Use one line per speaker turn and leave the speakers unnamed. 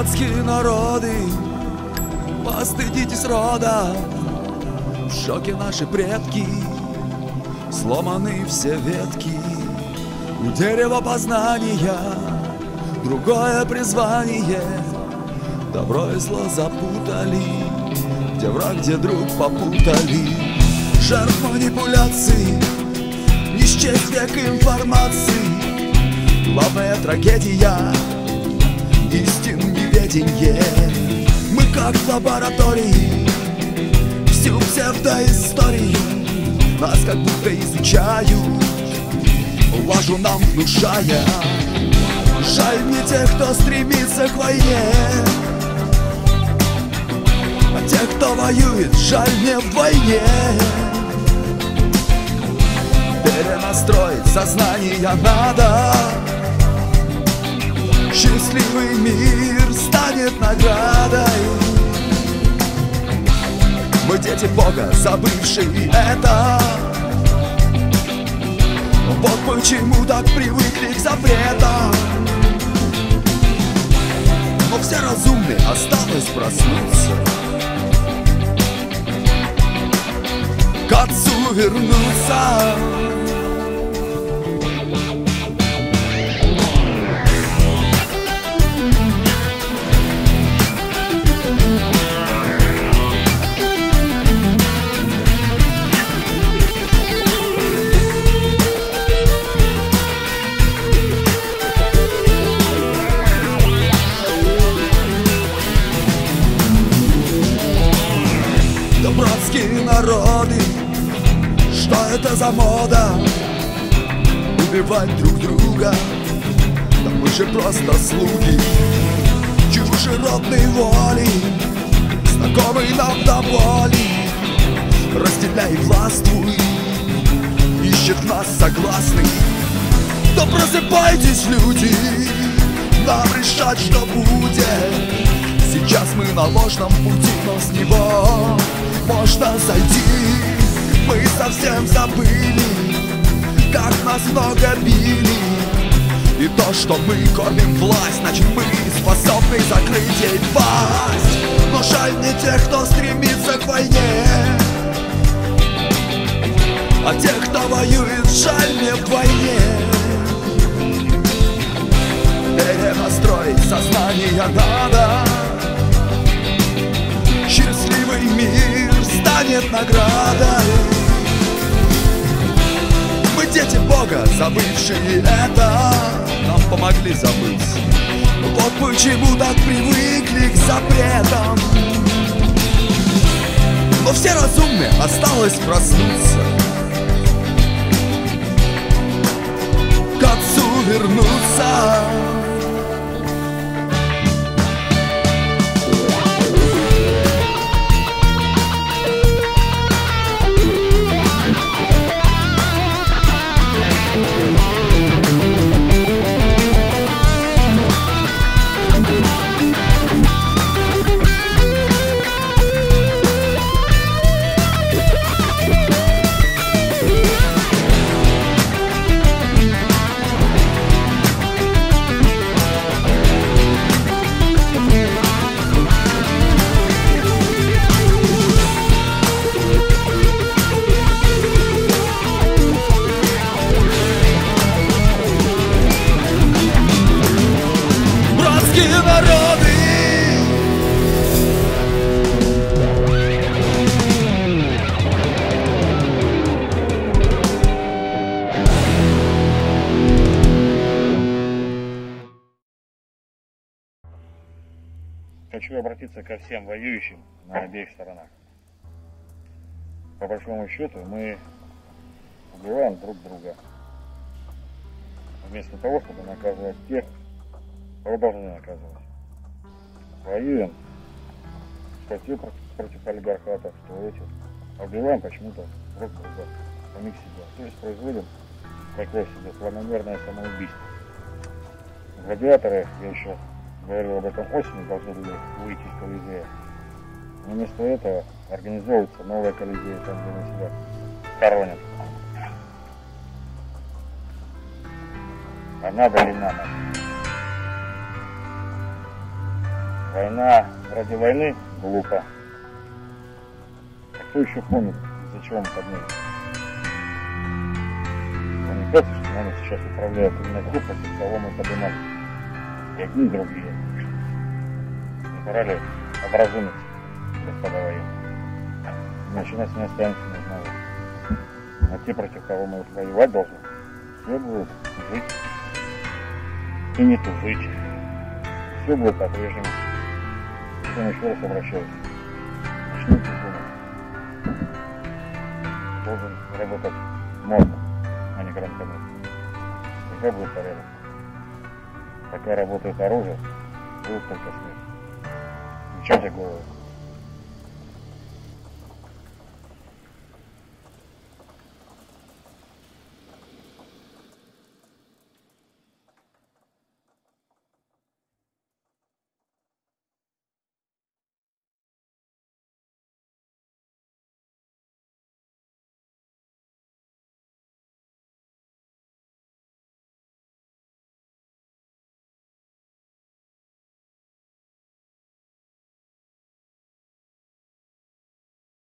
братские народы, постыдитесь рода. В шоке наши предки, сломаны все ветки. У дерева познания другое призвание. Добро и зло запутали, где враг, где друг попутали. Жертв манипуляций, не счесть век информации. Главная трагедия — истин неведенье. Мы как в лаборатории всю псевдоисторию, нас как будто изучают, лажу нам внушая. Жаль мне тех, кто стремится к войне, а тех, кто воюет, жаль мне вдвойне. Перенастроить сознание надо, счастливый мир станет наградой. Мы дети Бога, забывшие это. Вот почему так привыкли к запретам. Но все разумные, осталось проснуться, к отцу вернуться. Братские народы, что это за мода? Убивать друг друга, да мы же просто слуги чужеродной воли, знакомый нам до боли. Разделяй и властвуй, ищет нас согласный. Да просыпайтесь, люди, нам решать, что будет. Сейчас мы на ложном пути, но с него можно сойти. Мы совсем забыли, как нас много били. И то, что мы кормим власть, значит мы способны закрыть ей пасть. Но жаль мне тех, кто стремится к войне, а тех, кто воюет, жаль мне вдвойне. Перенастроить сознание надо, счастливый мир станет наградой. Мы дети Бога, забывшие это, нам помогли забыть. Вот почему так привыкли к запретам. Но все разумные, осталось проснуться, к отцу вернуться. Народы,
хочу обратиться ко всем воюющим на обеих сторонах. По большому счету мы убиваем друг друга, вместо того, чтобы наказывать тех, кого должны наказывать. Воюем статью против олигархатов, что эти, убиваем почему-то друг друга, самих себя. То есть производим такое себе планомерное самоубийство. Гладиаторы, я еще говорил об этом осенью, должны были выйти из Колизея. Но вместо этого организовывается новая Колизея, там где они себя хоронят. А надо ли нам? Война ради войны глупо. А кто еще помнит, из-за чего мы поднялись? Вам не кажется, что нами сейчас управляет именно группа, с кого мы поднимались? И одни, и другие. Не пора ли образумиться, господа военные? Иначе нас не останется ни одного. А те, против кого мы воевать должны, все будут жить и не тужить. Все будет по-прежнему. Я еще раз обращаюсь. Начните думать. Должен работать мозг, а не гранатомет. Тогда будет порядок. Пока работает оружие, будет только смерть. Включайте голову.